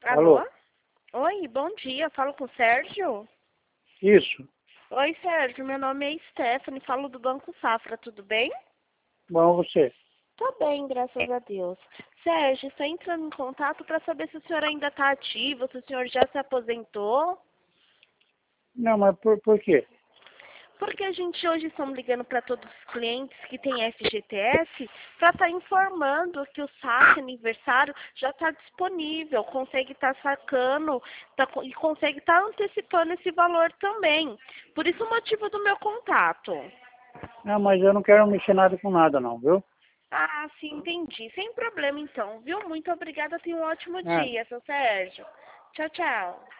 Alô? Alô? Oi, bom dia. Falo com o Sérgio? Isso. Oi, Sérgio. Meu nome é Stephanie. Falo do Banco Safra. Tudo bem? Bom, você. Tô bem, graças a Deus. Sérgio, estou entrando em contato para saber se o senhor ainda está ativo, se o senhor já se aposentou. Não, mas por quê? Porque a gente hoje estamos ligando para todos os clientes que têm FGTS para estar informando que o saque aniversário já está disponível, consegue estar sacando e consegue estar antecipando esse valor também. Por isso o motivo do meu contato. Não, mas eu não quero mexer nada com nada não, viu? Ah, sim, entendi. Sem problema então, viu? Muito obrigada, tenha um ótimo Nada. dia, seu Sérgio. Tchau, tchau.